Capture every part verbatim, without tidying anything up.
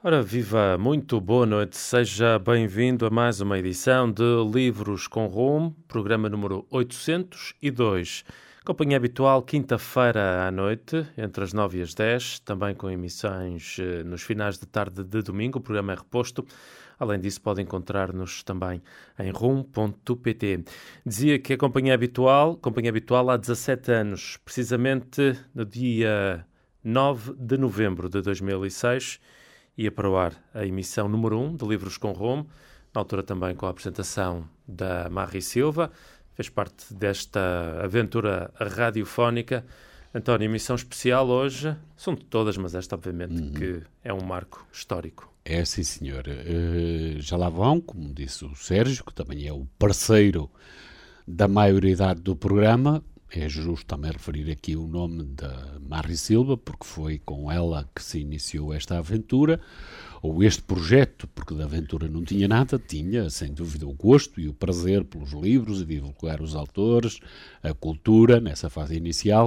Ora, viva, muito boa noite, seja bem-vindo a mais uma edição de Livros com Rumo, programa número oitocentos e dois. Companhia habitual, quinta-feira à noite, entre as nove e as dez, também com emissões eh, nos finais de tarde de domingo, o programa é reposto. Além disso, pode encontrar-nos também em rum ponto pt. Dizia que a companhia habitual, companhia habitual há dezassete anos, precisamente no dia nove de novembro de dois mil e seis, ia para o ar a emissão número um de Livros com Rumo, na altura também com a apresentação da Marri Silva, fez parte desta aventura radiofónica. António, emissão especial hoje, são de todas, mas esta obviamente uhum. que é um marco histórico. É, sim, senhor. Uh, já lá vão, como disse o Sérgio, que também é o parceiro da maioridade do programa. É justo também referir aqui o nome da Marri Silva, porque foi com ela que se iniciou esta aventura, ou este projeto, porque da aventura não tinha nada, tinha, sem dúvida, o gosto e o prazer pelos livros e divulgar os autores, a cultura, nessa fase inicial,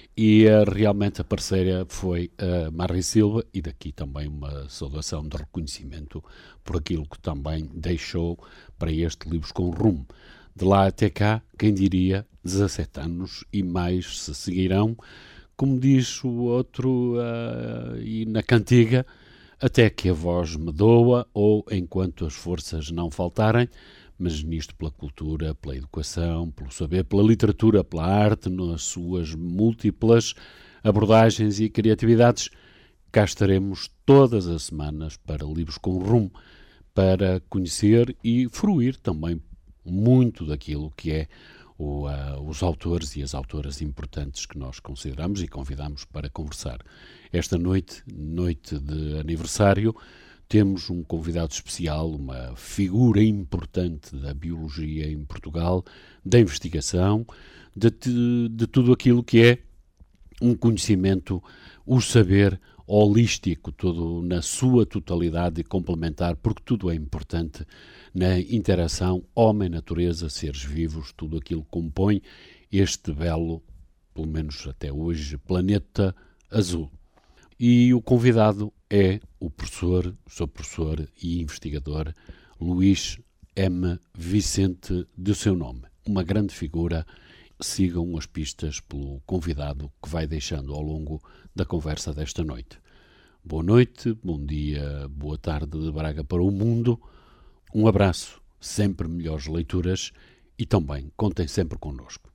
e uh, realmente a parceira foi a Marri Silva, e daqui também uma saudação de reconhecimento por aquilo que também deixou para este Livros com Rumo. De lá até cá, quem diria, dezassete anos e mais se seguirão, como diz o outro, uh, e na cantiga, até que a voz me doa ou enquanto as forças não faltarem, mas nisto pela cultura, pela educação, pelo saber, pela literatura, pela arte, nas suas múltiplas abordagens e criatividades, cá estaremos todas as semanas para Livros com Rumo, para conhecer e fruir também muito daquilo que é o, uh, os autores e as autoras importantes que nós consideramos e convidamos para conversar. Esta noite, noite de aniversário, temos um convidado especial, uma figura importante da biologia em Portugal, da investigação, de, de, de tudo aquilo que é um conhecimento, o saber holístico, todo na sua totalidade e complementar, porque tudo é importante na interação homem-natureza, seres vivos, tudo aquilo que compõe este belo, pelo menos até hoje, planeta azul. E o convidado é o professor, o seu professor e investigador, Luís M. Vicente, de seu nome. Uma grande figura. Sigam as pistas pelo convidado que vai deixando ao longo da conversa desta noite. Boa noite, bom dia, boa tarde de Braga para o mundo. Um abraço, sempre melhores leituras e também contem sempre connosco.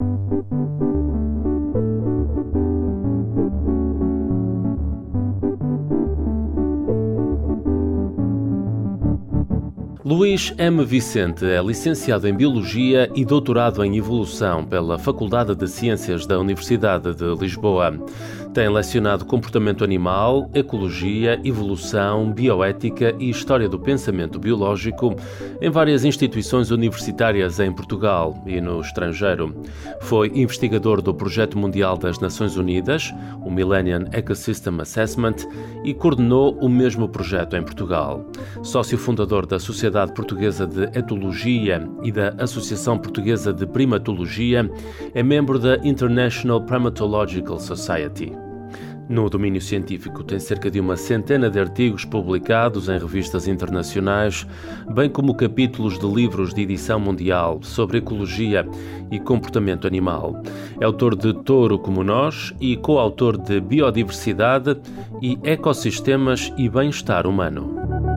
Luís M. Vicente é licenciado em Biologia e doutorado em Evolução pela Faculdade de Ciências da Universidade de Lisboa. Tem lecionado comportamento animal, ecologia, evolução, bioética e história do pensamento biológico em várias instituições universitárias em Portugal e no estrangeiro. Foi investigador do Projeto Mundial das Nações Unidas, o Millennium Ecosystem Assessment, e coordenou o mesmo projeto em Portugal. Sócio fundador da Sociedade Portuguesa de Etologia e da Associação Portuguesa de Primatologia, é membro da International Primatological Society. No domínio científico tem cerca de uma centena de artigos publicados em revistas internacionais, bem como capítulos de livros de edição mundial sobre ecologia e comportamento animal. É autor de Touro como Nós e coautor de Biodiversidade e Ecossistemas e Bem-Estar Humano.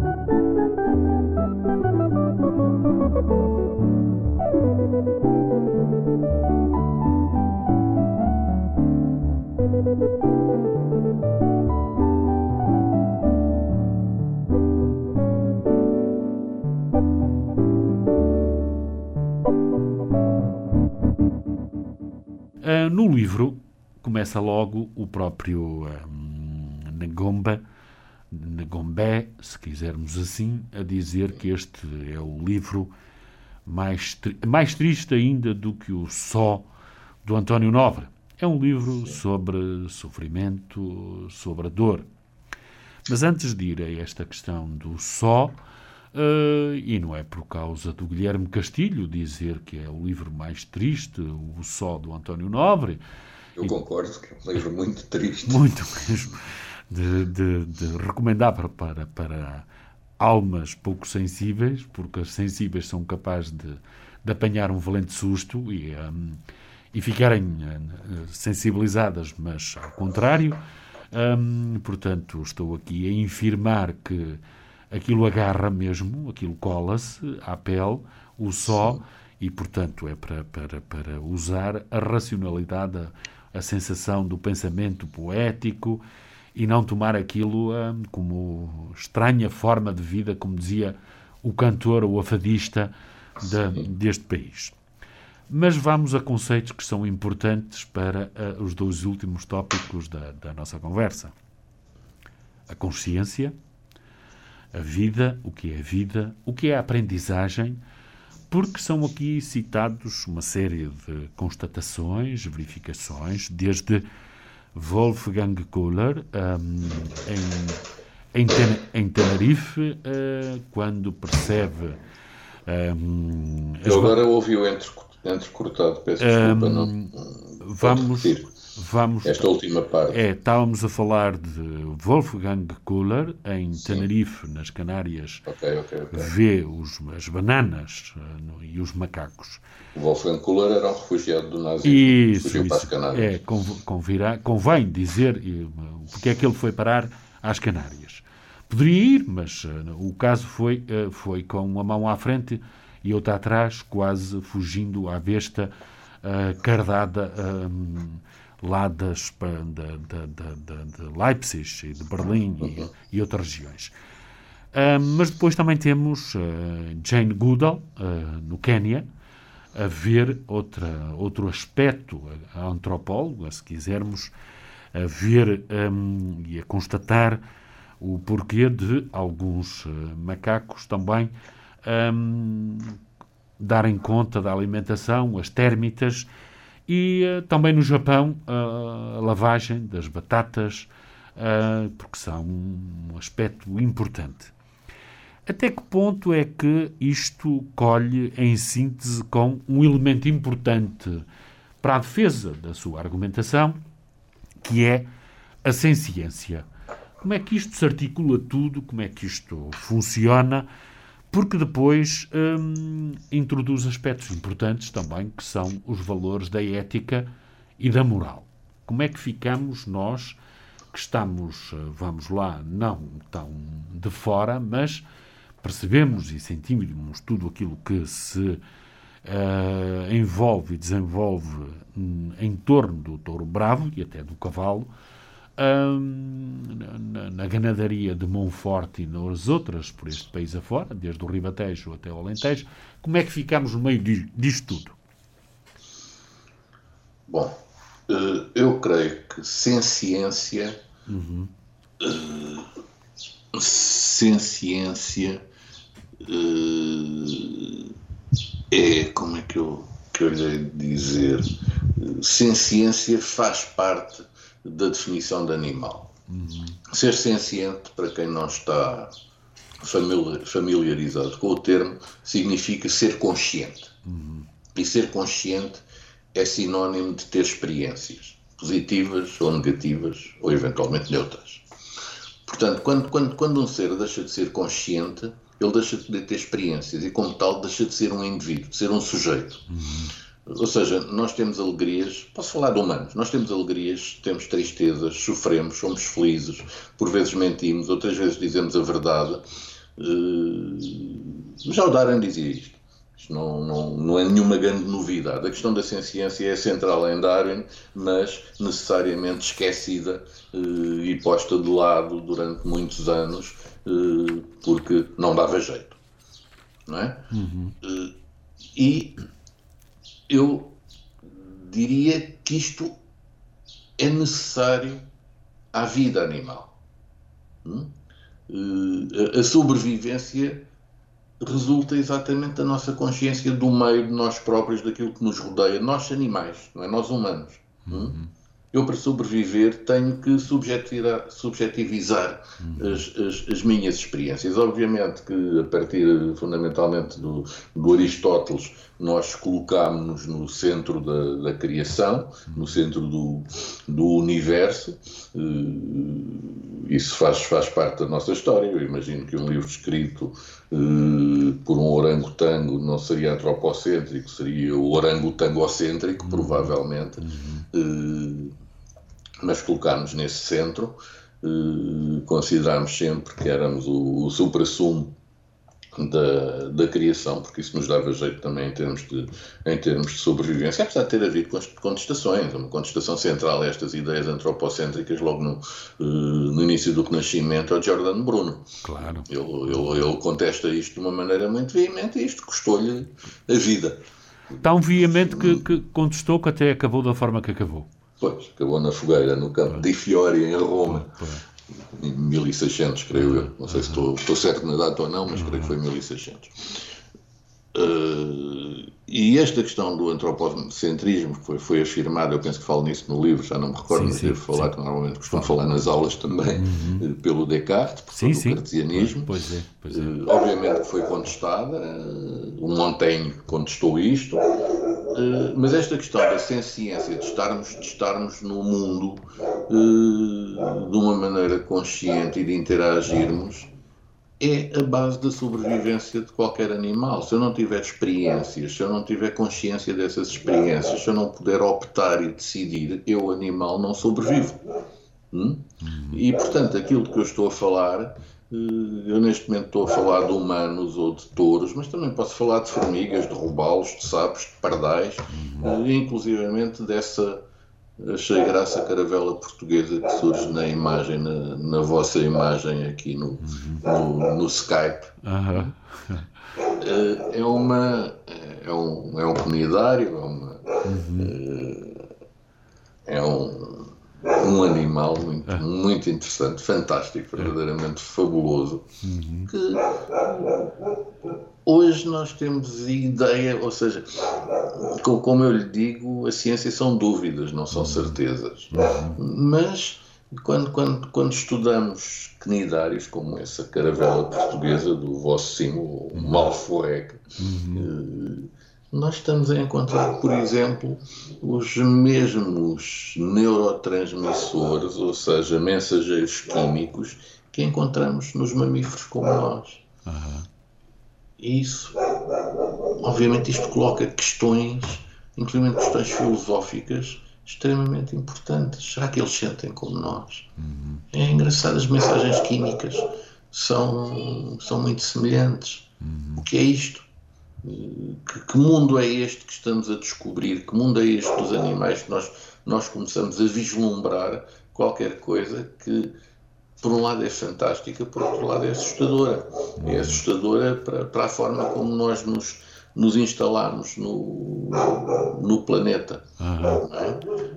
Uh, no livro começa logo o próprio um, Ngombe, Ngombe, se quisermos assim, a dizer que este é o livro mais, tri- mais triste ainda do que o Só, do António Nobre. É um livro sobre sofrimento, sobre a dor. Mas antes de ir a esta questão do Só, Uh, e não é por causa do Guilherme Castilho dizer que é o livro mais triste, o Só, do António Nobre. Eu e, concordo que é um livro muito triste. Muito mesmo. de, de, de recomendar para, para, para almas pouco sensíveis, porque as sensíveis são capazes de, de apanhar um valente susto e, um, e ficarem uh, sensibilizadas, mas ao contrário. Um, portanto, estou aqui a infirmar que aquilo agarra mesmo, aquilo cola-se à pele, o só, e, portanto, é para, para, para usar a racionalidade, a, a sensação do pensamento poético e não tomar aquilo hum, como estranha forma de vida, como dizia o cantor ou a fadista de, deste país. Mas vamos a conceitos que são importantes para uh, os dois últimos tópicos da, da nossa conversa. A consciência, a vida, o que é a vida, o que é a aprendizagem, porque são aqui citados uma série de constatações, verificações, desde Wolfgang Köhler, um, em, em, ten, em Tenerife, uh, quando percebe... Um, Eu agora va- ouvi-o entre, entrecortado, peço desculpa, um, não, vamos, vamos esta última parte. É, estávamos a falar de Wolfgang Köhler, em Sim. Tenerife, nas Canárias, okay, okay, okay. vê os, as bananas uh, e os macacos. O Wolfgang Köhler era um refugiado do nazismo, isso, fugiu isso. para as Canárias. É, convirá, convém dizer porque é que ele foi parar às Canárias. Poderia ir, mas uh, o caso foi, uh, foi com uma mão à frente e outra atrás, quase fugindo à besta uh, cardada um, lá das, da, da, da, de Leipzig e de Berlim uhum. e, e outras regiões. Uh, mas depois também temos uh, Jane Goodall, uh, no Quénia, a ver outra, outro aspecto, a antropóloga, se quisermos, a ver um, e a constatar o porquê de alguns uh, macacos também um, darem conta da alimentação, as térmitas, e uh, também no Japão uh, a lavagem das batatas, uh, porque são um aspecto importante. Até que ponto é que isto colhe em síntese com um elemento importante para a defesa da sua argumentação, que é a ciência? Como é que isto se articula tudo? Como é que isto funciona? Porque depois hum, introduz aspectos importantes também, que são os valores da ética e da moral. Como é que ficamos nós, que estamos, vamos lá, não tão de fora, mas percebemos e sentimos tudo aquilo que se uh, envolve e desenvolve um, em torno do touro bravo e até do cavalo, Um, na, na ganadaria de Monforte e nas outras por este país afora, desde o Ribatejo até o Alentejo. Como é que ficamos no meio disto tudo? Bom, eu creio que sem ciência uhum. sem ciência é, como é que eu, que eu lhe dizer, sem ciência faz parte da definição de animal. Uhum. Ser senciente, para quem não está familiarizado com o termo, significa ser consciente. Uhum. E ser consciente é sinónimo de ter experiências, positivas ou negativas, ou eventualmente neutras. Portanto, quando, quando, quando um ser deixa de ser consciente, ele deixa de poder ter experiências e, como tal, deixa de ser um indivíduo, de ser um sujeito. Uhum. Ou seja, nós temos alegrias, posso falar de humanos, nós temos alegrias, temos tristezas, sofremos, somos felizes, por vezes mentimos, outras vezes dizemos a verdade. Já o Darwin dizia isto. Isto não, não, não é nenhuma grande novidade. A questão da ciência é central em Darwin, mas necessariamente esquecida e posta de lado durante muitos anos, porque não dava jeito. Não é? Uhum. E eu diria que isto é necessário à vida animal. A sobrevivência resulta exatamente da nossa consciência do meio, de nós próprios, daquilo que nos rodeia, nós animais, não é? Nós humanos. Uhum. eu para sobreviver tenho que subjetivizar, subjetivizar uhum. as, as, as minhas experiências. Obviamente que a partir fundamentalmente do, do Aristóteles nós colocámos-nos no centro da, da criação, no centro do, do universo. Isso faz, faz parte da nossa história. Eu imagino que um livro escrito uh, por um orangotango não seria antropocêntrico, seria o orangotangocêntrico, uhum. provavelmente. Uhum. Uh, mas colocarmos nesse centro, uh, considerarmos sempre que éramos o, o supra-sumo Da, da criação, porque isso nos dava jeito também em termos de, em termos de sobrevivência, apesar de ter havido contestações. Uma contestação central a estas ideias antropocêntricas logo no, uh, no início do Renascimento é o Giordano Bruno. Claro. Ele, ele, ele contesta isto de uma maneira muito veemente e isto custou-lhe a vida. Tão veemente que, que contestou que até acabou da forma que acabou. Pois, acabou na fogueira, no campo de Fiori, em Roma. Pois. Em mil e seiscentos, creio eu. Não sei se estou, estou certo na data ou não, mas creio que foi em mil e seiscentos. Uh, e esta questão do antropocentrismo que foi, foi afirmada, eu penso que falo nisso no livro, já não me recordo, sim, mas devo falar, sim. que normalmente costumo falar nas aulas também, uhum. pelo Descartes, por sim, sim. cartesianismo. Pois é, pois é. Uh, obviamente que foi contestada, uh, o Montaigne contestou isto, uh, mas esta questão da ciência, de estarmos, de estarmos no mundo uh, de uma maneira consciente e de interagirmos, é a base da sobrevivência de qualquer animal. Se eu não tiver experiências, se eu não tiver consciência dessas experiências, se eu não puder optar e decidir, eu, animal, não sobrevivo. Hum? E, portanto, aquilo que eu estou a falar, eu neste momento estou a falar de humanos ou de touros, mas também posso falar de formigas, de robalos, de sapos, de pardais, inclusivamente dessa... Achei graça a caravela portuguesa que surge na imagem, na, na vossa imagem aqui no, no, no Skype. Uhum. É uma é um, é um comunidário, é, uma, uhum. é um, um animal muito, uhum. muito interessante, fantástico, verdadeiramente fabuloso, uhum. que hoje nós temos ideia, ou seja, como eu lhe digo, a ciência são dúvidas, não são certezas. Mas quando, quando, quando estudamos cnidários como essa caravela portuguesa do vosso símbolo, o Malforec, uhum. nós estamos a encontrar, por exemplo, os mesmos neurotransmissores, ou seja, mensageiros químicos, que encontramos nos mamíferos como nós. Uhum. Isso, obviamente, isto coloca questões, inclusive questões filosóficas, extremamente importantes. Será que eles sentem como nós? Uhum. É engraçado, as mensagens químicas são, são muito semelhantes. Uhum. O que é isto? Que, que mundo é este que estamos a descobrir? Que mundo é este dos animais que nós, nós começamos a vislumbrar qualquer coisa que, por um lado, é fantástica, por outro lado, é assustadora. É assustadora para, para a forma como nós nos, nos instalamos no, no planeta. Uhum. Não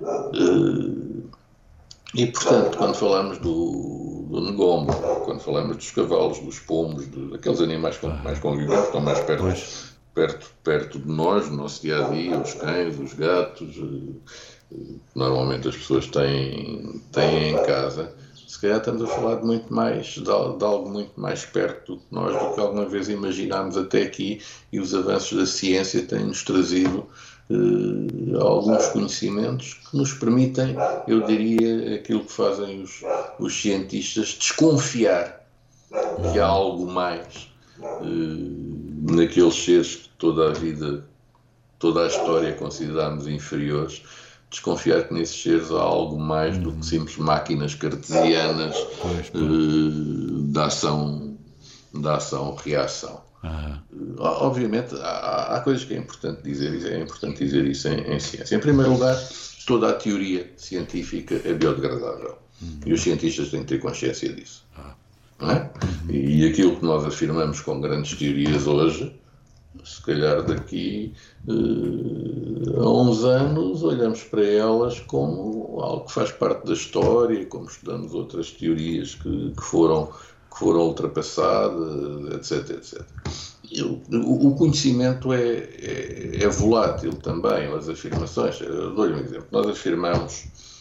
é? E, portanto, quando falamos do, do Ngombo, quando falamos dos cavalos, dos pombos, de, daqueles animais com que mais convivemos, estão mais perto, perto, perto de nós, no nosso dia-a-dia, os cães, os gatos, normalmente as pessoas têm, têm em casa, se calhar estamos a falar de muito mais, de, de algo muito mais perto de nós do que alguma vez imaginámos até aqui, e os avanços da ciência têm-nos trazido uh, alguns conhecimentos que nos permitem, eu diria, aquilo que fazem os, os cientistas, desconfiar que há algo mais uh, naqueles seres que toda a vida, toda a história consideramos inferiores. Desconfiar que nesses seres há algo mais do que simples máquinas cartesianas uh, da ação, da ação-reação. Uh, obviamente, há, há coisas que é importante dizer, é importante dizer isso em, em ciência. Em primeiro lugar, toda a teoria científica é biodegradável. Uhum. E os cientistas têm que ter consciência disso. Não é? Uhum. E aquilo que nós afirmamos com grandes teorias hoje, se calhar daqui uh, a uns anos olhamos para elas como algo que faz parte da história, como estudamos outras teorias que, que, foram, que foram ultrapassadas, etc, etcétera. E o, o conhecimento é, é, é volátil também, as afirmações. Eu dou-lhe um exemplo. Nós afirmamos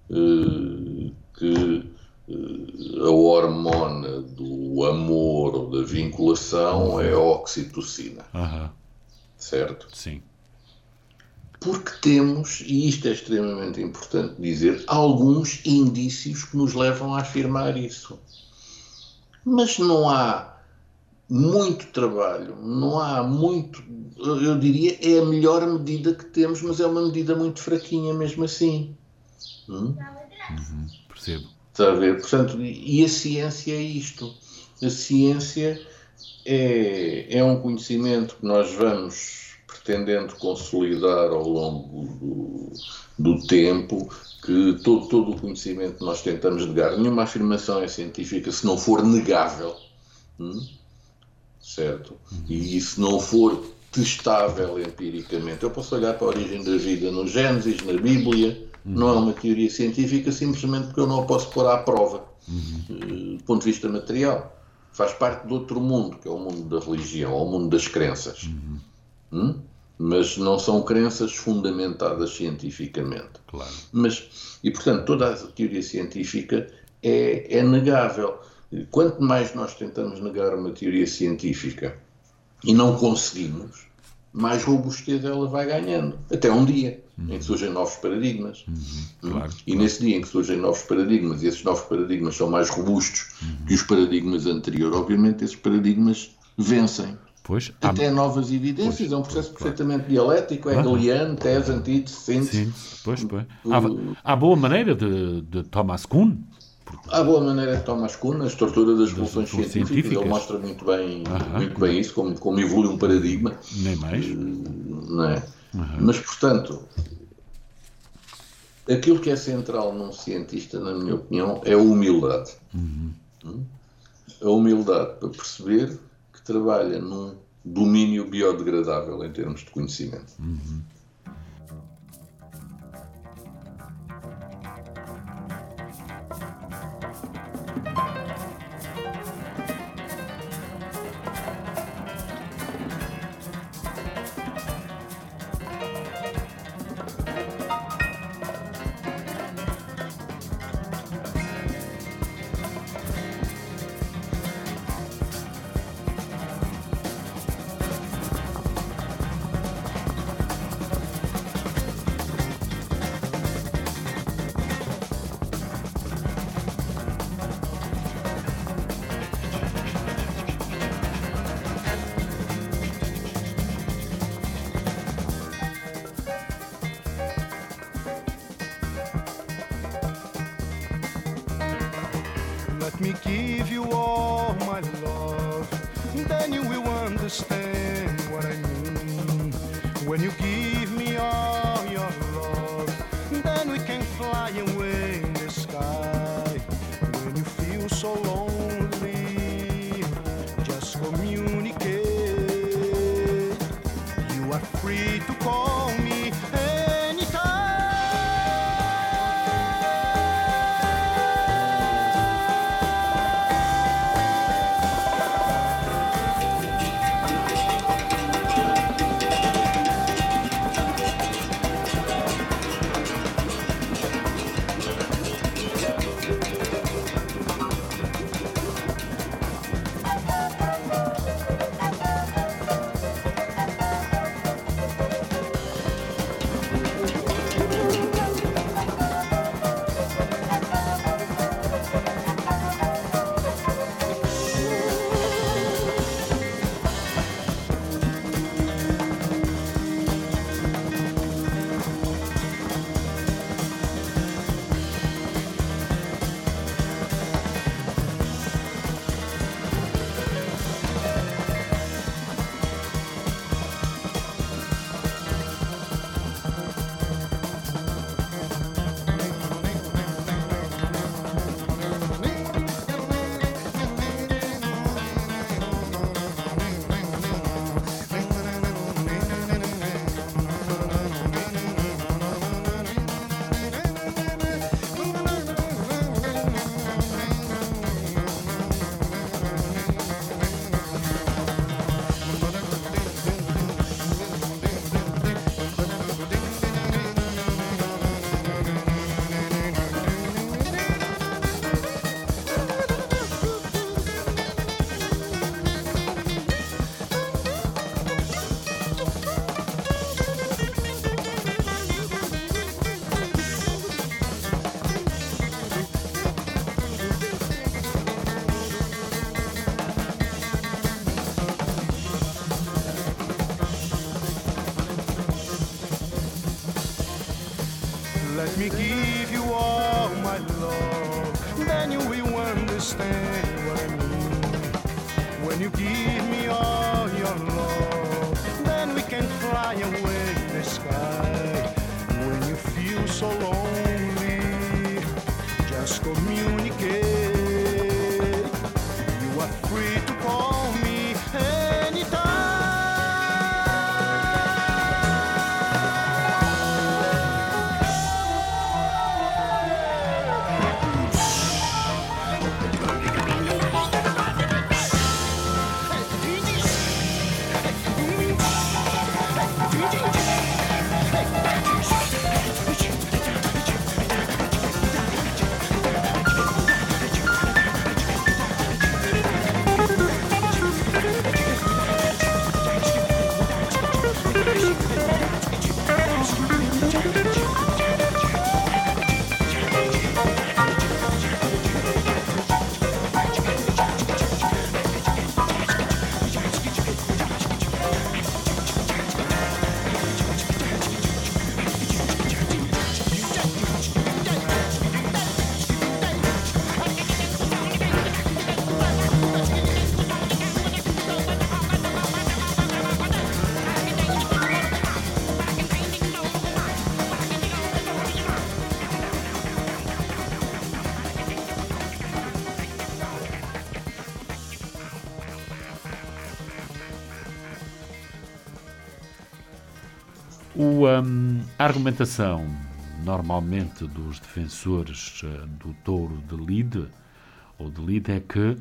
uh, que uh, a hormona do amor ou da vinculação é a oxitocina. Uhum. Certo? Sim. Porque temos, e isto é extremamente importante dizer, alguns indícios que nos levam a afirmar isso. Mas não há muito trabalho, não há muito, eu diria, é a melhor medida que temos, mas é uma medida muito fraquinha mesmo assim. Hum? Uhum, percebo. Está a ver? Portanto, e a ciência é isto. A ciência é, é um conhecimento que nós vamos pretendendo consolidar ao longo do, do tempo, que todo, todo o conhecimento que nós tentamos negar, nenhuma afirmação é científica se não for negável. Hum? Certo? E se não for testável empiricamente, eu posso olhar para a origem da vida no Gênesis, na Bíblia, uhum. Não é uma teoria científica simplesmente porque eu não a posso pôr à prova, uhum. do ponto de vista material. Faz parte de outro mundo, que é o mundo da religião, ou o mundo das crenças. Uhum. Hum? Mas não são crenças fundamentadas cientificamente. Claro. Mas, e, portanto, toda a teoria científica é, é negável. Quanto mais nós tentamos negar uma teoria científica e não conseguimos, mais robustez ela vai ganhando. Até um dia uhum. em que surgem novos paradigmas. Uhum. Claro, e claro. nesse dia em que surgem novos paradigmas, e esses novos paradigmas são mais robustos uhum. que os paradigmas anteriores, obviamente esses paradigmas vencem. Pois, Até há... novas evidências, pois, é um processo claro. perfeitamente dialético, hegeliano, uhum. tese, antítese, síntese. Sim, pois, pois. Há, há boa maneira de, de Thomas Kuhn. Há boa maneira de Thomas Kuhn, a estrutura das revoluções científicas, científicas, ele mostra muito bem, uhum. muito bem isso, como, como evolui um paradigma. Nem mais. Não é? Uhum. Mas, portanto, aquilo que é central num cientista, na minha opinião, é a humildade. Uhum. A humildade para perceber que trabalha num domínio biodegradável em termos de conhecimento. Uhum. Let me give you all my love, then you will understand what I mean. When you give me all your love, then we can fly away in the sky. When you feel so lonely, just communicate. You are free to call me anytime. Let me give you all my love, then you will understand what I mean. When you give me all your love, then we can fly away in the sky. When you feel so lonely, just communicate. You are free to call me anytime. O, um, a argumentação, normalmente, dos defensores uh, do touro de lide, ou de lide, é que,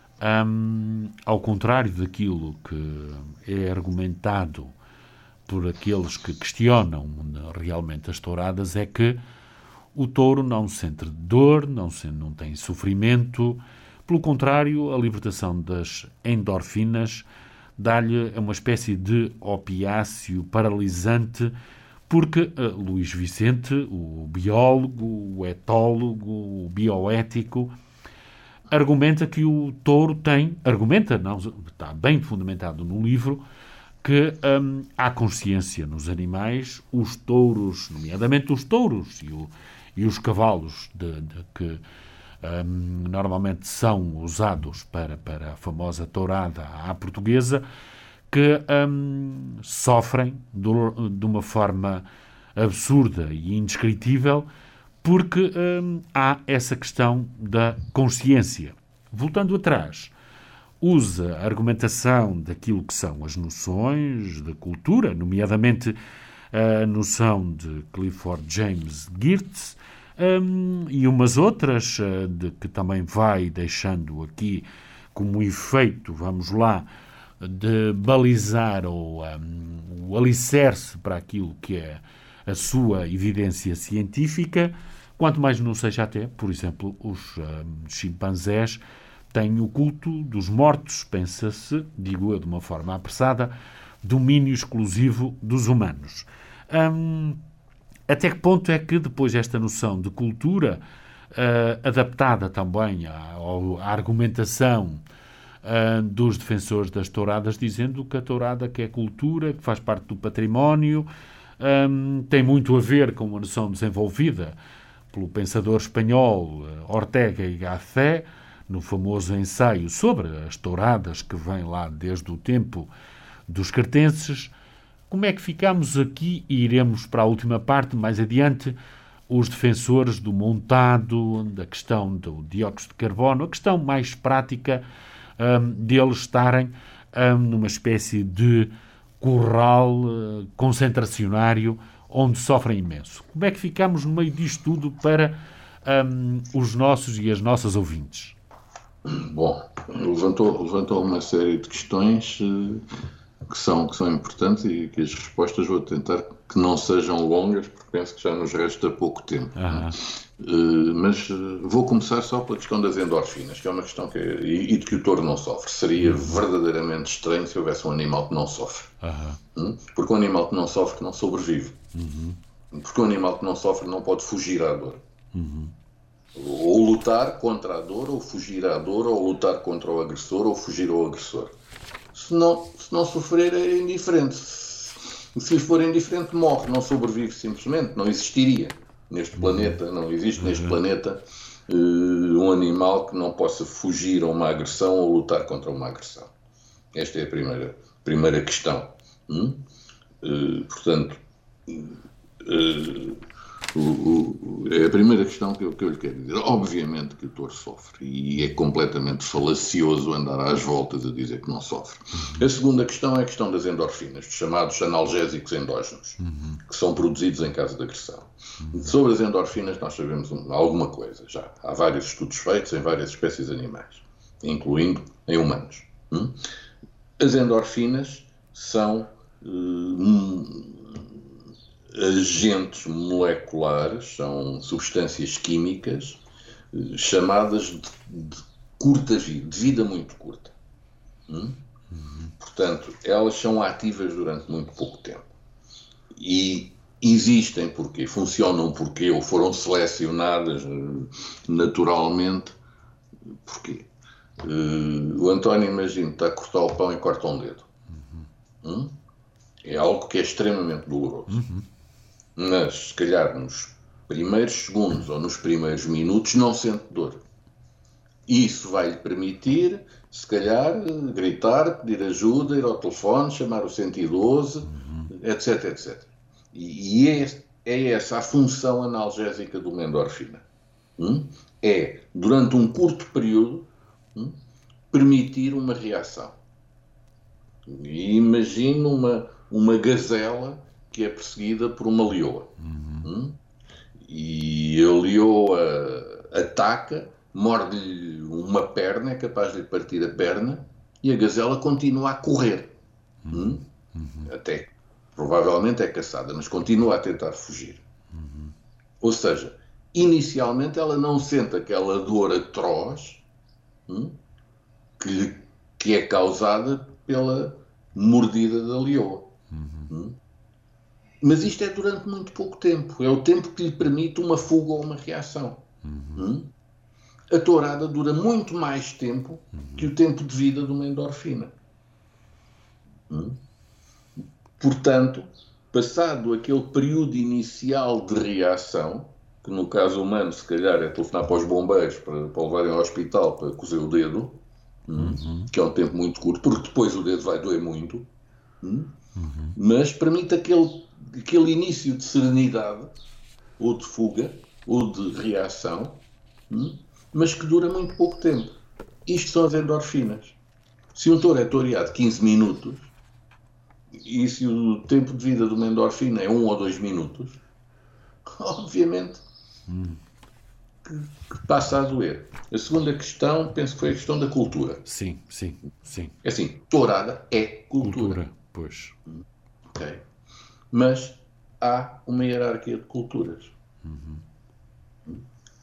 um, ao contrário daquilo que é argumentado por aqueles que questionam realmente as touradas, é que o touro não sente dor, não, sente, não tem sofrimento. Pelo contrário, a libertação das endorfinas dá-lhe uma espécie de opiáceo paralisante, porque uh, Luís Vicente, o biólogo, o etólogo, o bioético, argumenta que o touro tem, argumenta, não, está bem fundamentado no livro, que um, há consciência nos animais, os touros, nomeadamente os touros e, o, e os cavalos de, de, que Um, normalmente são usados para, para a famosa tourada à portuguesa, que um, sofrem do, de uma forma absurda e indescritível, porque um, há essa questão da consciência. Voltando atrás, usa a argumentação daquilo que são as noções de cultura, nomeadamente a noção de Clifford James Geertz, Um, e umas outras uh, de que também vai deixando aqui como efeito, vamos lá, de balizar o, um, o alicerce para aquilo que é a sua evidência científica, quanto mais não seja até, por exemplo, os um, chimpanzés têm o culto dos mortos, pensa-se, digo eu de uma forma apressada, domínio exclusivo dos humanos. Um, Até que ponto é que depois esta noção de cultura, uh, adaptada também à, à argumentação uh, dos defensores das touradas, dizendo que a tourada que é cultura, que faz parte do património, um, tem muito a ver com uma noção desenvolvida pelo pensador espanhol uh, Ortega y Gasset, no famoso ensaio sobre as touradas que vem lá desde o tempo dos cretenses. Como é que ficamos aqui, e iremos para a última parte, mais adiante, os defensores do montado, da questão do dióxido de carbono, a questão mais prática um, deles estarem um, numa espécie de curral uh, concentracionário onde sofrem imenso. Como é que ficamos no meio disto tudo para um, os nossos e as nossas ouvintes? Bom, levantou, levantou uma série de questões uh... Que são, que são importantes e que as respostas vou tentar que não sejam longas, porque penso que já nos resta pouco tempo. Uhum. Uh, mas uh, vou começar só pela questão das endorfinas, que é uma questão que é, e, e de que o touro não sofre. Seria uhum. verdadeiramente estranho se houvesse um animal que não sofre. Uhum. Hum? Porque um animal que não sofre que não sobrevive. Uhum. Porque um animal que não sofre não pode fugir à dor. Uhum. Ou lutar contra a dor, ou fugir à dor, ou lutar contra o agressor, ou fugir ao agressor. Se não, se não sofrer é indiferente. Se lhe for indiferente, morre, não sobrevive simplesmente, não existiria. Neste planeta, não existe neste planeta uh, um animal que não possa fugir a uma agressão ou lutar contra uma agressão. Esta é a primeira, primeira questão. Hum? Uh, portanto, uh, uh, uh, é a primeira questão que eu, que eu lhe quero dizer. Obviamente que o touro sofre e é completamente falacioso andar às voltas a dizer que não sofre. A segunda questão é a questão das endorfinas, dos chamados analgésicos endógenos, uhum. que são produzidos em caso de agressão. Uhum. Sobre as endorfinas nós sabemos alguma coisa já. Há vários estudos feitos em várias espécies animais, incluindo em humanos. Hum? As endorfinas são uh, agentes moleculares, são substâncias químicas uh, chamadas de, de curta vida, de vida muito curta. Hum? Uhum. Portanto, elas são ativas durante muito pouco tempo. E existem porque, funcionam porque, ou foram selecionadas uh, naturalmente. Porquê? Uh, o António, imagina, está a cortar o pão e corta um dedo. Uhum. Hum? É algo que é extremamente doloroso. Uhum. Mas, se calhar, nos primeiros segundos ou nos primeiros minutos, não sente dor. Isso vai-lhe permitir, se calhar, gritar, pedir ajuda, ir ao telefone, chamar o cento e doze, uhum. etc, etcétera. E, e é, é essa a função analgésica de uma endorfina. Hum? É, durante um curto período, Hum? permitir uma reação. E imagine uma, uma gazela que é perseguida por uma leoa. Uhum. Hum? E a leoa ataca, morde-lhe uma perna, é capaz de lhe partir a perna, e a gazela continua a correr. Hum? Uhum. Até, provavelmente é caçada, mas continua a tentar fugir. Uhum. Ou seja, inicialmente ela não sente aquela dor atroz Hum? Que, que é causada pela mordida da leoa. Uhum. Hum? Mas isto é durante muito pouco tempo. É o tempo que lhe permite uma fuga ou uma reação. Uhum. Hum? A tourada dura muito mais tempo uhum. que o tempo de vida de uma endorfina. Hum? Portanto, passado aquele período inicial de reação, que no caso humano, se calhar, é telefonar para os bombeiros para, para levarem ao hospital para cozer o dedo, uhum. que é um tempo muito curto, porque depois o dedo vai doer muito, uhum. mas permite aquele, aquele início de serenidade, ou de fuga, ou de reação, uhum. mas que dura muito pouco tempo. Isto são as endorfinas. Se um touro é toreado quinze minutos, e se o tempo de vida de uma endorfina é um ou dois minutos, obviamente hum. que, que passa a doer. A segunda questão, penso que foi a questão da cultura. Sim, sim, sim. É assim, tourada é cultura. Cultura, pois. Ok. Mas há uma hierarquia de culturas. Uhum.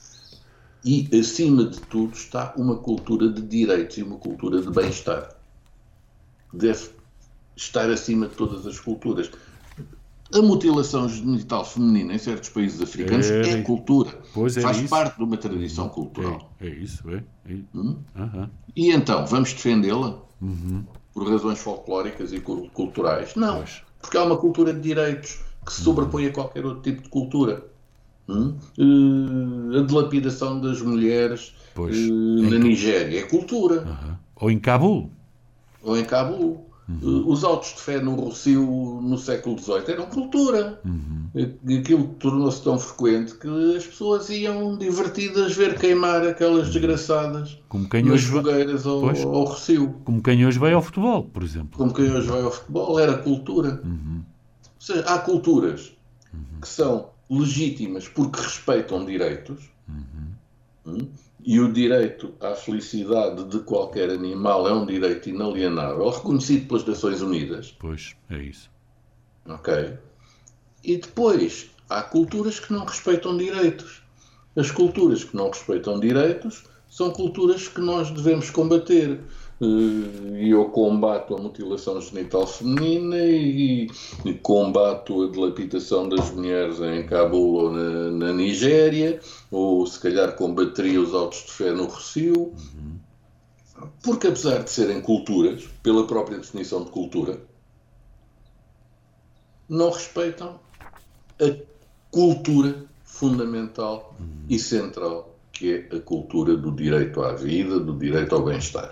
E, acima de tudo, está uma cultura de direitos e uma cultura de bem-estar. Deve estar acima de todas as culturas. A mutilação genital feminina em certos países africanos é, é cultura. Pois é, faz isso. parte de uma tradição cultural. É, é isso, é. é. Hum? Uhum. E então, vamos defendê-la uhum. por razões folclóricas e culturais? Não, pois. porque há uma cultura de direitos que se sobrepõe a qualquer outro tipo de cultura. Hum? Uh, a dilapidação das mulheres uh, na em... Nigéria é cultura. Uhum. Ou em Cabul. Ou em Cabul. Uhum. Uh, os autos de fé no Rossio no século dezoito eram cultura. Uhum. Aquilo tornou-se tão frequente que as pessoas iam divertidas ver queimar aquelas uhum. desgraçadas como quem nas hoje fogueiras ao, ao Rossio. Como quem hoje vai ao futebol, por exemplo. Como quem hoje vai ao futebol, era cultura. Uhum. Ou seja, há culturas uhum. que são legítimas porque respeitam direitos, uhum. hum? e o direito à felicidade de qualquer animal é um direito inalienável, reconhecido pelas Nações Unidas. Pois, é isso. Ok? E depois, há culturas que não respeitam direitos. As culturas que não respeitam direitos são culturas que nós devemos combater. E eu combato a mutilação genital feminina e, e combato a dilapidação das mulheres em Cabul ou na, na Nigéria, ou se calhar combateria os autos de fé no Rossio, uhum. porque apesar de serem culturas, pela própria definição de cultura, não respeitam a cultura fundamental uhum. e central, que é a cultura do direito à vida, do direito ao bem-estar.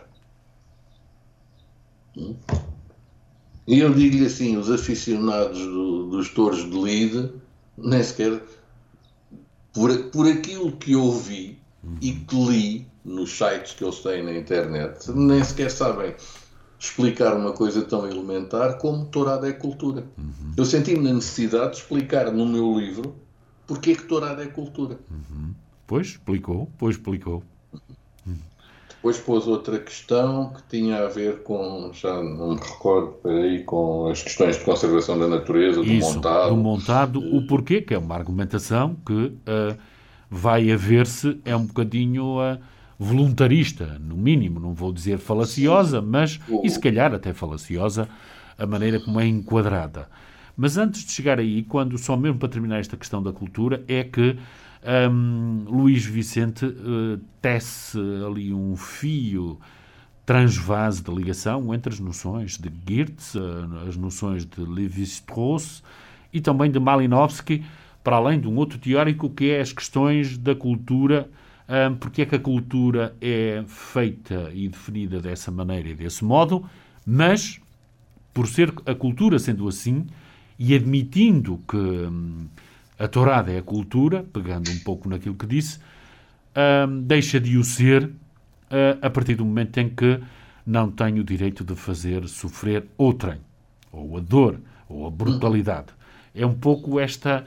Hum? E eu digo-lhe assim, os aficionados do, dos touros de lide, nem sequer, por, por aquilo que ouvi uhum. e que li nos sites que eles têm na internet, nem sequer sabem explicar uma coisa tão elementar como tourada é cultura. Uhum. Eu senti-me na necessidade de explicar no meu livro porque é que tourada é cultura. Uhum. Pois, explicou, pois explicou. Uhum. Depois pôs outra questão que tinha a ver com, já não me recordo, peraí, com as questões de conservação da natureza, do Isso, montado. do montado, uh, o porquê, que é uma argumentação que uh, vai haver-se, é um bocadinho uh, voluntarista, no mínimo, não vou dizer falaciosa, sim. mas, uh, e se calhar até falaciosa, a maneira como é enquadrada. Mas antes de chegar aí, quando, só mesmo para terminar esta questão da cultura, é que Um, Luís Vicente uh, tece ali um fio transvase de ligação entre as noções de Geertz, uh, as noções de Lévi-Strauss e também de Malinowski, para além de um outro teórico que é as questões da cultura, um, porque é que a cultura é feita e definida dessa maneira e desse modo, mas, por ser a cultura sendo assim, e admitindo que um, a tourada é a cultura, pegando um pouco naquilo que disse, uh, deixa de o ser uh, a partir do momento em que não tem o direito de fazer sofrer outrem, ou a dor, ou a brutalidade. É um pouco esta,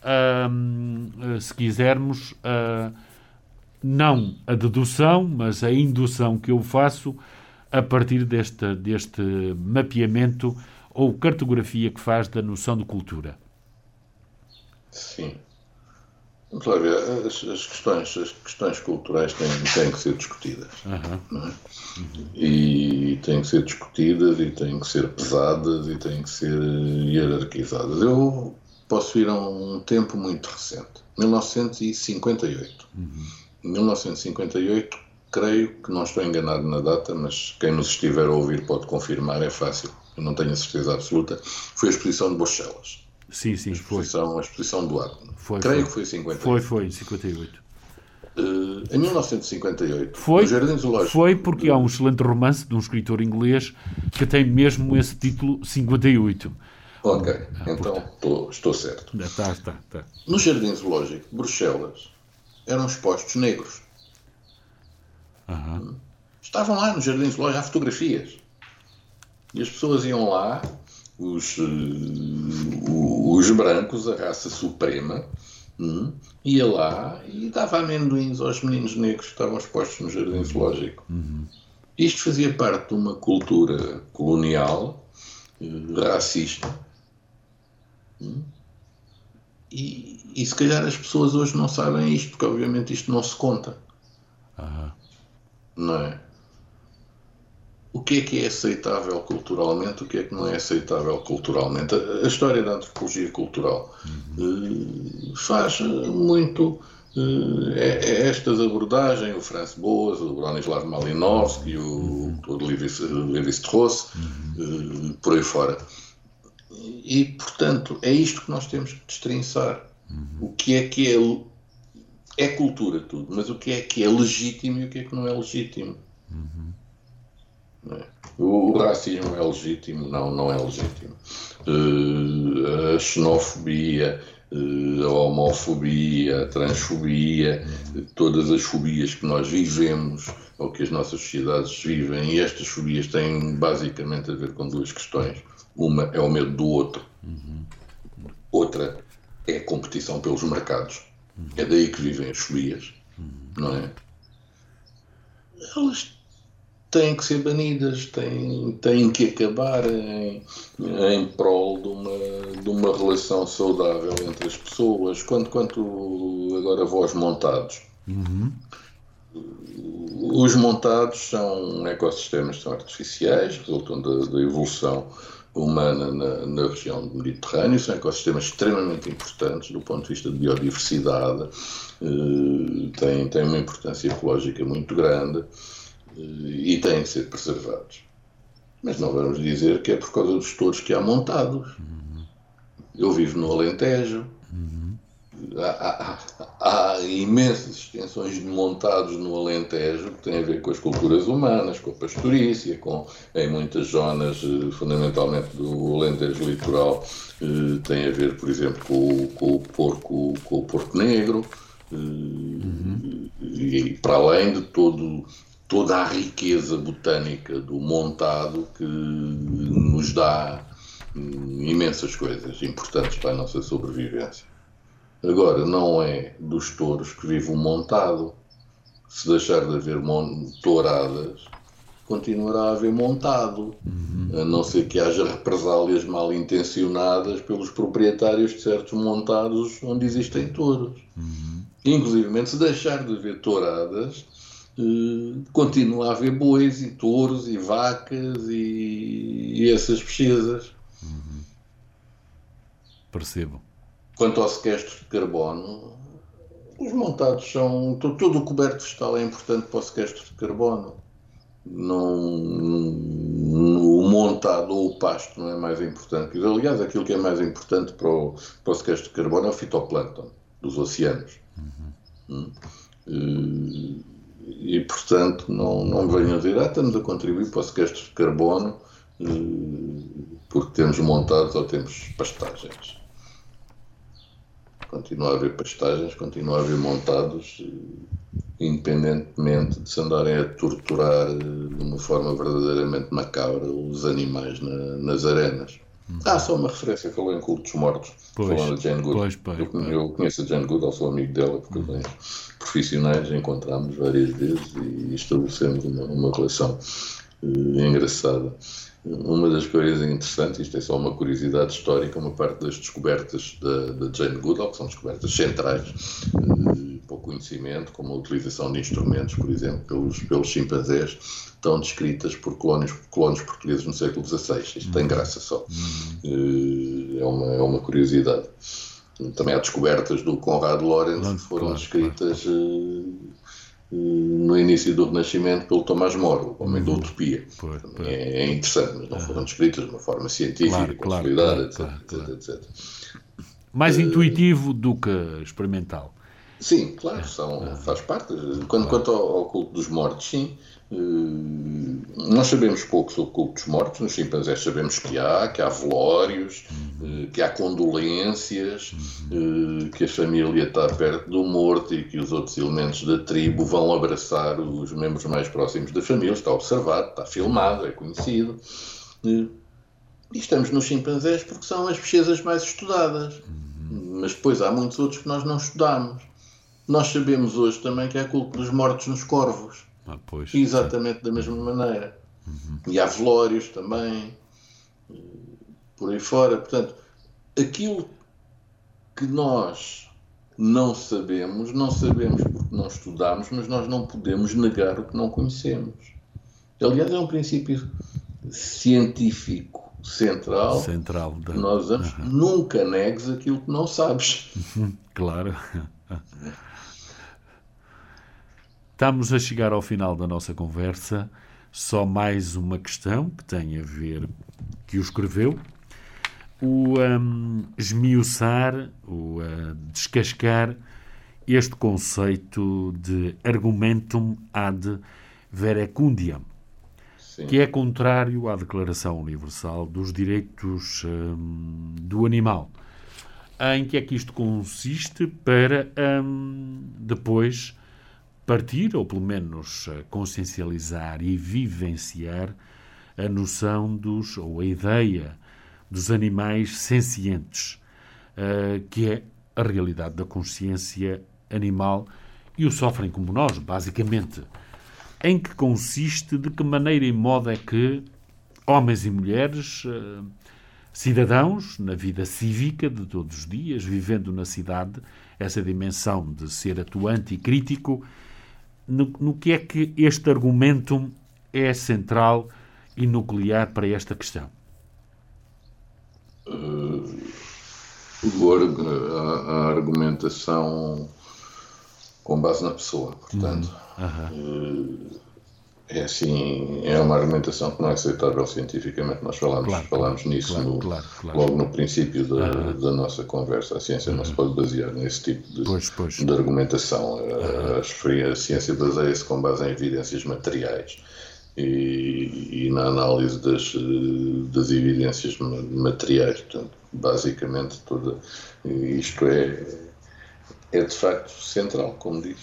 uh, se quisermos, uh, não a dedução, mas a indução que eu faço a partir deste, deste mapeamento ou cartografia que faz da noção de cultura. Sim. Vamos lá ver. As, as, questões, as questões culturais têm, têm que ser discutidas. Uhum. Não é? Uhum. E têm que ser discutidas, e têm que ser pesadas, e têm que ser hierarquizadas. Eu posso ir a um tempo muito recente. mil novecentos e cinquenta e oito. Uhum. Em mil novecentos e cinquenta e oito, creio que não estou enganado na data, mas quem nos estiver a ouvir pode confirmar, é fácil. Eu não tenho a certeza absoluta. Foi a exposição de Bruxelas. Sim, sim, a exposição, foi. A exposição do Atman. Foi, Creio foi. que foi em cinquenta e oito. Foi, foi, em cinquenta e oito. Uh, em mil novecentos e cinquenta e oito, foi, no Jardim Zoológico... Foi porque de... há um excelente romance de um escritor inglês que tem mesmo esse título, cinquenta e oito. Ok, ah, então estou, estou certo. Está, está, está. No Jardim Zoológico de Bruxelas eram expostos negros. Uhum. Estavam lá no Jardim Zoológico, há fotografias. E as pessoas iam lá... Os, uh, os brancos, a raça suprema, hum, ia lá e dava amendoins aos meninos negros que estavam expostos no Jardim Zoológico. Uhum. Isto fazia parte de uma cultura colonial, uh, racista, hum, e, e se calhar as pessoas hoje não sabem isto, porque obviamente isto não se conta. Uhum. Não é? O que é que é aceitável culturalmente, o que é que não é aceitável culturalmente? A, a história da antropologia cultural uhum. uh, faz muito uh, é, é estas abordagens, o Franz Boas, o Bronislaw Malinowski, uhum. o, o Lévi-Strauss, uhum. uh, por aí fora. E, portanto, é isto que nós temos que destrinçar. Uhum. O que é que é, é cultura tudo, mas o que é que é legítimo e o que é que não é legítimo. Uhum. O racismo é legítimo? Não, não é legítimo. Uh, a xenofobia, uh, a homofobia, a transfobia, uh, todas as fobias que nós vivemos ou que as nossas sociedades vivem, e estas fobias têm basicamente a ver com duas questões. Uma é o medo do outro, uhum. outra é a competição pelos mercados. Uhum. É daí que vivem as fobias, uhum. não é? Elas têm que ser banidas, têm, têm que acabar em, em prol de uma, de uma relação saudável entre as pessoas. Quanto, quanto agora vós montados. Uhum. Os montados são ecossistemas que são artificiais, resultam da, da evolução humana na, na região do Mediterrâneo, são ecossistemas extremamente importantes do ponto de vista de biodiversidade, eh, têm, têm uma importância ecológica muito grande, e têm que ser preservados. Mas não vamos dizer que é por causa dos touros que há montados. Uhum. Eu vivo no Alentejo, uhum. há, há, há imensas extensões de montados no Alentejo que têm a ver com as culturas humanas, com a pastorícia, com, em muitas zonas, fundamentalmente do Alentejo litoral, tem a ver, por exemplo, com, com, o, porco, com o porco negro, uhum. e para além de todo, toda a riqueza botânica do montado que nos dá imensas coisas importantes para a nossa sobrevivência. Agora, não é dos touros que vive o montado. Se deixar de haver touradas, continuará a haver montado, uhum. a não ser que haja represálias mal intencionadas pelos proprietários de certos montados onde existem touros. Uhum. Inclusive, se deixar de haver touradas, eh, continua a haver bois e touros e vacas e, e essas pesquisas. Uhum. Percebo. Quanto ao sequestro de carbono, os montados são... Todo o coberto vegetal é importante para o sequestro de carbono. Não, o montado ou o pasto não é mais importante. Aliás, aquilo que é mais importante para o, para o sequestro de carbono é o fitoplâncton dos oceanos. Uhum. E, e, portanto, não, não me venham dizer, ah, estamos a contribuir para o sequestro de carbono porque temos montados ou temos pastagens. Continua a haver pastagens, continua a haver montados, independentemente de se andarem a torturar de uma forma verdadeiramente macabra os animais na, nas arenas. Uhum. Ah, só uma referência, falou em cultos mortos, falando de Jane Goodall. Pois, pois, eu, pois. eu conheço a Jane Goodall, sou amigo dela, porque uhum. bem, profissionais encontramos várias vezes e estabelecemos uma, uma relação uh, engraçada. Uma das coisas interessantes, isto é só uma curiosidade histórica, uma parte das descobertas da, da Jane Goodall, que são descobertas centrais uh, para o conhecimento, como a utilização de instrumentos, por exemplo, pelos, pelos chimpanzés, estão descritas por colonos, colonos portugueses no século dezasseis. Isto tem graça só. Uh, é, uma, é uma curiosidade. Também há descobertas do Conrad Lorenz, que foram claro, descritas uh, no início do Renascimento pelo Tomás Moro, o homem uhum. da utopia. Por, por. É, é interessante, mas não uhum. foram descritas de uma forma científica, claro, consolidada, claro, claro, etc, claro. etc, etc. Mais uh, intuitivo do que experimental. Sim, claro, são, uhum. faz parte. Quando, claro. Quanto ao, ao culto dos mortos, sim. Uh, nós sabemos pouco sobre cultos mortos. Nos chimpanzés sabemos que há, que há velórios, uhum. uh, que há condolências, uhum. uh, que a família está perto do morto e que os outros elementos da tribo vão abraçar os membros mais próximos da família. Está observado, está filmado, é conhecido. Uh, e estamos nos chimpanzés porque são as pesquisas mais estudadas. Uhum. Mas depois há muitos outros que nós não estudamos. Nós sabemos hoje também que há culto dos mortos nos corvos. Ah, pois, exatamente sim. da mesma maneira. Uhum. E há velórios também, por aí fora. Portanto, aquilo que nós não sabemos, não sabemos porque não estudamos, mas nós não podemos negar o que não conhecemos. Aliás, é um princípio científico central, central da... que nós usamos. Uhum. Nunca negues aquilo que não sabes. Uhum. Claro. Estamos a chegar ao final da nossa conversa. Só mais uma questão que tem a ver, que o escreveu. O um, esmiuçar, o uh, descascar este conceito de argumentum ad verecundiam, Sim. que é contrário à Declaração Universal dos Direitos um, do Animal. Em que é que isto consiste para um, depois partir, ou pelo menos consciencializar e vivenciar a noção dos, ou a ideia dos animais sencientes, uh, que é a realidade da consciência animal, e o sofrem como nós, basicamente. Em que consiste, de que maneira e modo é que homens e mulheres, uh, cidadãos, na vida cívica de todos os dias, vivendo na cidade, essa dimensão de ser atuante e crítico, No, no que é que este argumento é central e nuclear para esta questão? Uh, a, a argumentação com base na pessoa, portanto. Uhum. Uh, É assim, é uma argumentação que não é aceitável cientificamente. Nós falamos, Claro, falamos nisso claro, no, claro, claro. logo no princípio da, Aham. da nossa conversa. A ciência não se pode basear nesse tipo de, Pois, pois. de argumentação. A, a, a ciência baseia-se com base em evidências materiais e, e na análise das, das evidências materiais. Portanto, basicamente, toda, isto é, é de facto central, como diz.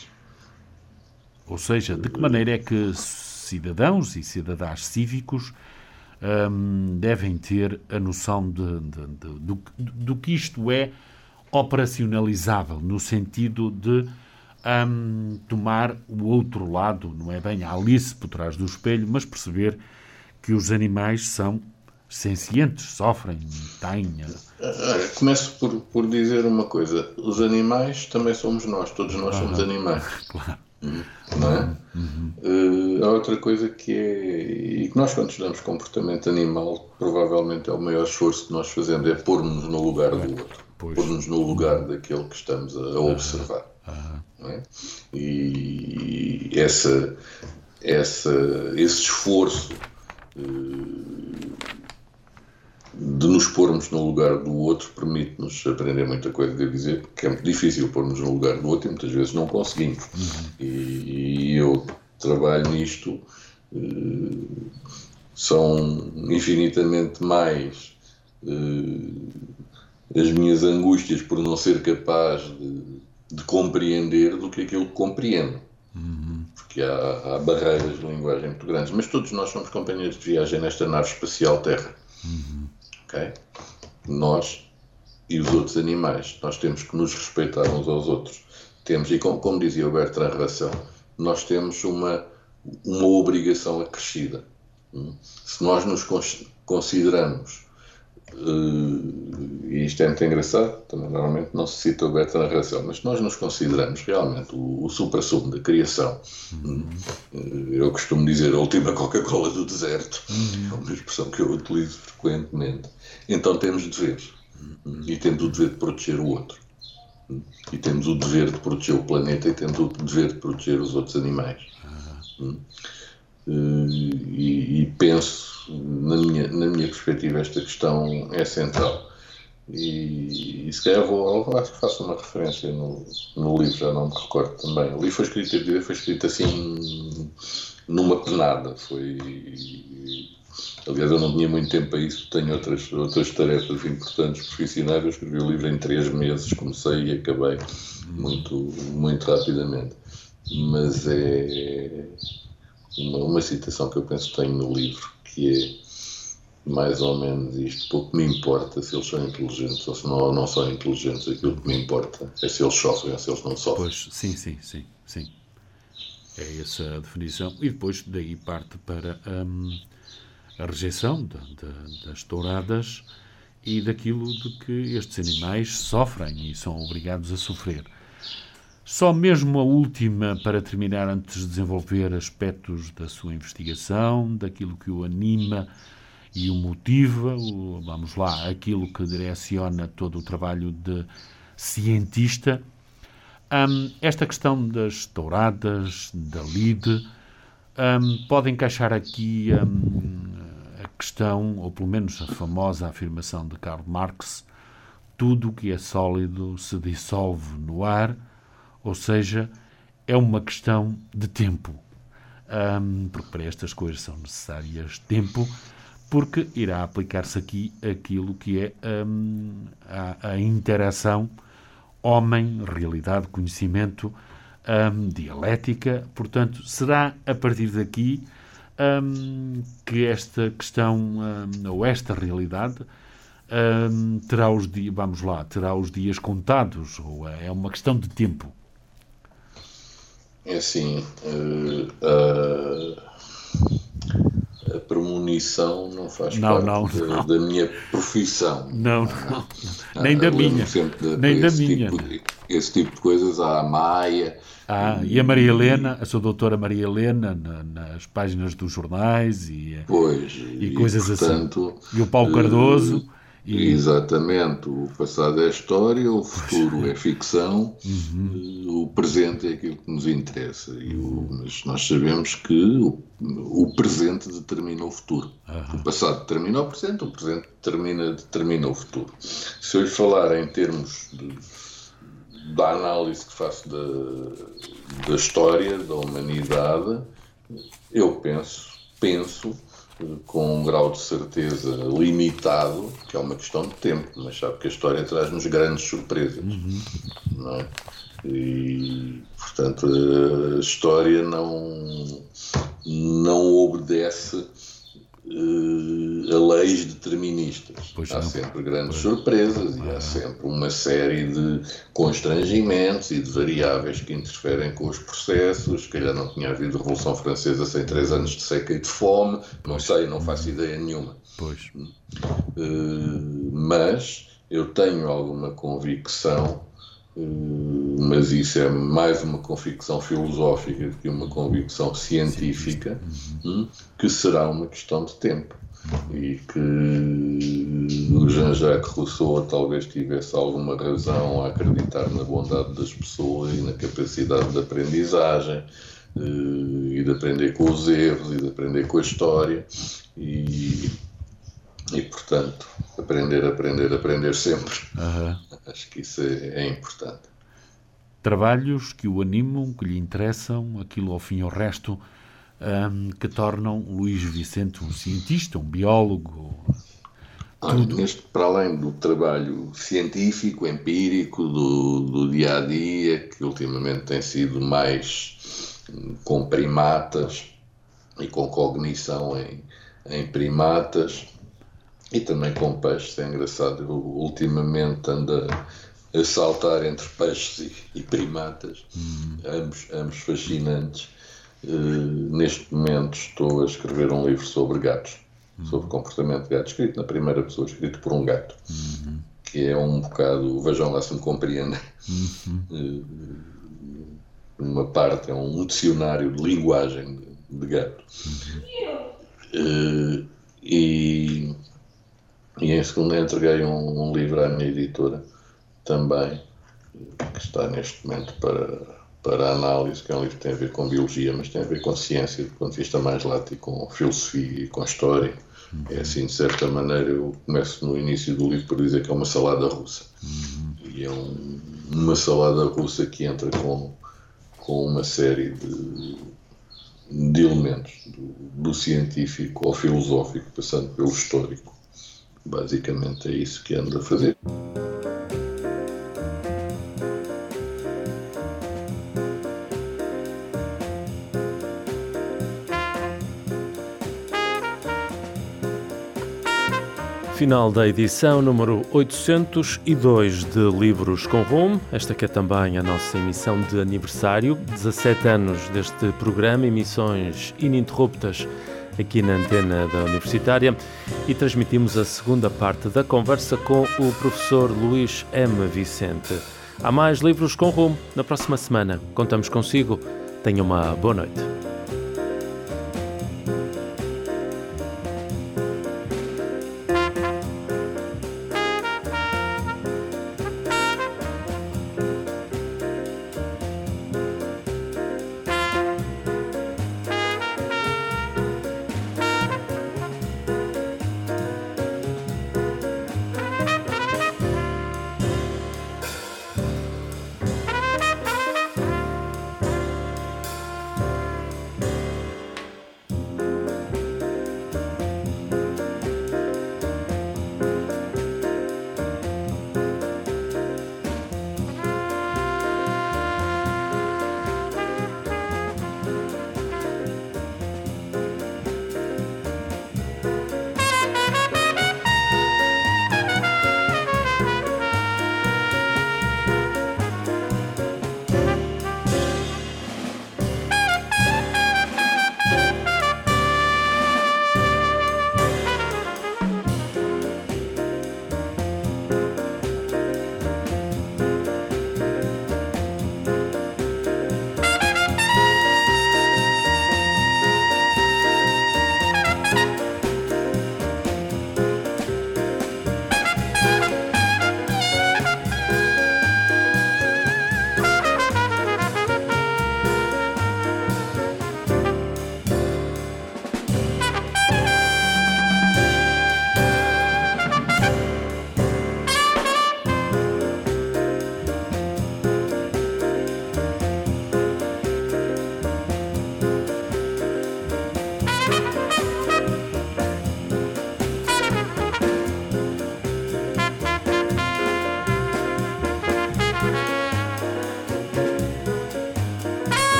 Ou seja, de que maneira é que cidadãos e cidadãs cívicos hum, devem ter a noção de, de, de, do, do que isto é operacionalizável, no sentido de hum, tomar o outro lado, não é bem a Alice por trás do espelho, mas perceber que os animais são sencientes, sofrem, têm... Olha, começo por, por dizer uma coisa. Os animais também somos nós, todos nós somos animais. Claro. Não é? Uhum. Uh, há outra coisa que é, e que nós quando estudamos comportamento animal, provavelmente é o maior esforço que nós fazemos, é pôr-nos no lugar do outro, pôr-nos no lugar daquele que estamos a, a observar. Uhum. Não é? E essa, essa, esse esforço uh, de nos pormos no lugar do outro permite-nos aprender muita coisa, devo dizer, porque é muito difícil pormos no lugar do outro e muitas vezes não conseguimos. Uhum. E, e eu trabalho nisto, uh, são infinitamente mais uh, as minhas angústias por não ser capaz de, de compreender do que aquilo que compreendo. Uhum. Porque há, há barreiras de linguagem muito grandes. Mas todos nós somos companheiros de viagem nesta nave espacial Terra. Uhum. Okay? Nós e os outros animais, nós temos que nos respeitar uns aos outros. Temos, e como, como dizia o Bertrand Russell, nós temos uma, uma obrigação acrescida. Se nós nos consideramos, uh, e isto é muito engraçado, também normalmente não se cita o Bertrand Russell, mas se nós nos consideramos realmente o, o supra-sumo da criação, uhum. uh, eu costumo dizer a última Coca-Cola do deserto, uhum. é uma expressão que eu utilizo frequentemente, então temos deveres, uhum. e temos o dever de proteger o outro, uhum. e temos o dever de proteger o planeta, e temos o dever de proteger os outros animais. Uhum. Uh, e, e penso, na minha, na minha perspectiva, esta questão é central. E, e se calhar vou, acho que faço uma referência no, no livro, já não me recordo também. O livro foi escrito, foi escrito assim, numa penada. Foi, aliás, eu não tinha muito tempo para isso, tenho outras, outras tarefas importantes profissionais. Eu escrevi o livro em três meses, comecei e acabei muito, muito rapidamente. Mas é uma, uma citação que eu penso que tenho no livro, que é mais ou menos isto: pouco me importa se eles são inteligentes ou se não, ou não são inteligentes, aquilo que me importa é se eles sofrem ou se eles não sofrem. Pois, sim, sim, sim, sim. É essa a definição. E depois daí parte para hum, a rejeição de, de, das touradas e daquilo de que estes animais sofrem e são obrigados a sofrer. Só mesmo a última, para terminar, antes de desenvolver aspectos da sua investigação, daquilo que o anima e o motiva, o, vamos lá, aquilo que direciona todo o trabalho de cientista. Um, esta questão das touradas, da lide, um, pode encaixar aqui um, a questão, ou pelo menos a famosa afirmação de Karl Marx: tudo o que é sólido se dissolve no ar, ou seja, é uma questão de tempo. Um, porque para estas coisas são necessárias tempo, porque irá aplicar-se aqui aquilo que é um, a, a interação homem, realidade, conhecimento, um, dialética. Portanto, será a partir daqui um, que esta questão, um, ou esta realidade, um, terá os dias, vamos lá, terá os dias contados, ou é uma questão de tempo? É assim, uh, uh... a premonição não faz não, parte não, da, não. da minha profissão. Não, não. não. Nem da minha. De, Nem da minha. Tipo, esse tipo de coisas, há a Maia. Ah, e, e a Maria Helena, a sua doutora Maria Helena, na, nas páginas dos jornais e, pois, e, e coisas portanto, assim. E o Paulo Cardoso. Uh, E... Exatamente, o passado é história, o futuro é ficção, uhum. o presente é aquilo que nos interessa. E o, mas nós sabemos que o, o presente determina o futuro. Uhum. O passado determina o presente, o presente determina, determina o futuro. Se eu lhe falar em termos de, da análise que faço da, da história, da humanidade, eu penso, penso com um grau de certeza limitado, que é uma questão de tempo, mas sabe que a história traz-nos grandes surpresas, uhum. não é? E, portanto, a história não, não obedece uh, a leis deterministas. Pois há não. sempre grandes pois. surpresas ah. e há sempre uma série de constrangimentos e de variáveis que interferem com os processos. Se calhar não tinha havido Revolução Francesa sem três anos de seca e de fome, pois. não sei, não faço ideia nenhuma. Pois. Uh, mas eu tenho alguma convicção, uh, mas isso é mais uma convicção filosófica do que uma convicção científica, uhum. que será uma questão de tempo. E que o Jean-Jacques Rousseau talvez tivesse alguma razão a acreditar na bondade das pessoas e na capacidade de aprendizagem, e de aprender com os erros e de aprender com a história e, e portanto, aprender, aprender, aprender sempre. Uhum. Acho que isso é, é importante. Trabalhos que o animam, que lhe interessam, aquilo ao fim e ao resto, Um, que tornam Luís Vicente um cientista, um biólogo. Ah, neste, para além do trabalho científico, empírico, do, do dia a dia, que ultimamente tem sido mais com primatas e com cognição em, em primatas e também com peixes. É engraçado, eu ultimamente ando a saltar entre peixes e, e primatas, hum. ambos, ambos fascinantes. Uh, neste momento estou a escrever um livro sobre gatos, uhum. sobre comportamento de gatos, escrito na primeira pessoa, escrito por um gato, uhum. que é um bocado, vejam lá se me compreendem, uhum. uh, uma parte é um dicionário de linguagem de, de gato. Uhum. Uh, e, e em segundo entreguei um, um livro à minha editora também, que está neste momento para... para a análise, que é um livro que tem a ver com biologia, mas tem a ver com ciência, do ponto de vista mais lato, e com filosofia e com história. Uhum. É assim, de certa maneira, eu começo no início do livro por dizer que é uma salada russa. Uhum. E é um, uma salada russa que entra com, com uma série de, de elementos, do, do científico ao filosófico, passando pelo histórico. Basicamente é isso que ando a fazer. Final da edição número oitocentos e dois de Livros com Rumo. Esta que é também a nossa emissão de aniversário. dezassete anos deste programa, emissões ininterruptas aqui na antena da Universitária. E transmitimos a segunda parte da conversa com o professor Luís M. Vicente. Há mais Livros com Rumo na próxima semana. Contamos consigo. Tenha uma boa noite.